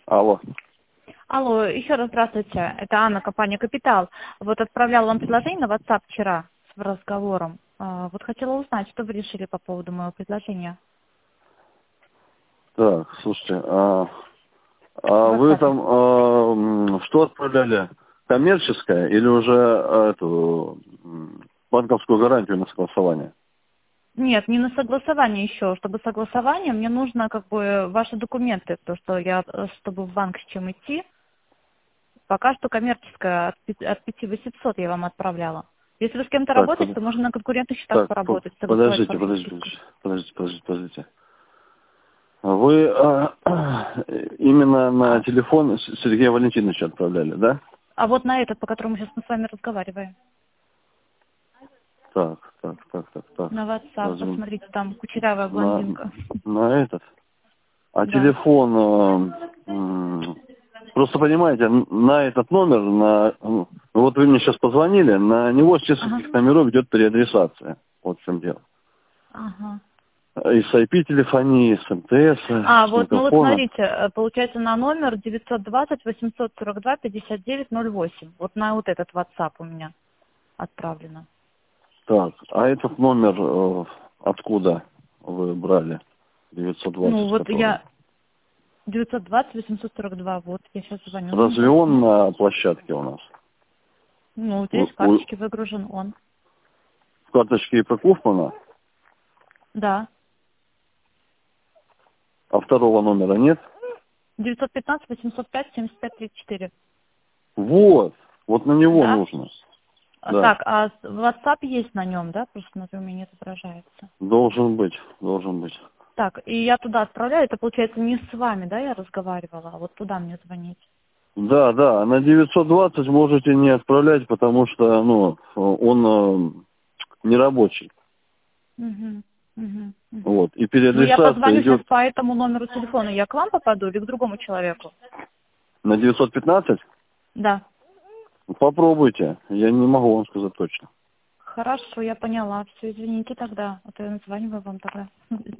Алло. Алло, еще раз здравствуйте. Это Анна, компания «Капитал». Вот отправляла вам предложение на WhatsApp вчера с разговором. Вот хотела узнать, что вы решили по поводу моего предложения. Так, слушайте, В вы WhatsApp. там что отправляли? Коммерческое или уже эту банковскую гарантию на согласование? Нет, не на согласование еще. Чтобы согласование, мне нужно как бы ваши документы, то, что я, чтобы в банк с чем идти. Пока что коммерческое от 5800 я вам отправляла. Если вы с кем-то Так, работаете, то можно на конкурентных счетах так, поработать, согласовать подождите, вашу списку. подождите. Вы именно на телефон Сергея Валентиновича отправляли, да? А вот на этот, по которому сейчас мы с вами разговариваем. Так. На WhatsApp, Разве посмотрите, там кучерявая на, блондинка. на этот? А Да. телефон, просто понимаете, на этот номер, вот вы мне сейчас позвонили, на него с Ага. нескольких номеров идет переадресация. Вот в чем дело. Ага. И с IP-телефонии, с МТС, с Вот, ну вот Мегафона. смотрите, получается на номер 920-842-5908. Вот на вот этот WhatsApp у меня отправлено. Так, а этот номер откуда вы брали? Ну 920 вот который? я 920-842, вот я сейчас звоню на Разве него. он на площадке у нас? Ну, вот здесь в У карточке выгружен он. карточки ИП Куфмана, Да. а второго номера нет? 915-805-7534. Вот на него Да? нужно. Да. Так, а WhatsApp есть на нем, да? Просто на у меня не отображается. Должен быть. Так, и я туда отправляю, это получается не с вами, да, я разговаривала, а вот туда мне звонить. Да, на 920 можете не отправлять, потому что, он не рабочий. Угу, угу, угу. Вот. И Ну, я переадресация позвоню сейчас идет по этому номеру телефона. Я к вам попаду или к другому человеку? на 915. Да. Попробуйте. Я не могу вам сказать точно. Хорошо, я поняла. Все, извините тогда. А то я названиваю вам тогда.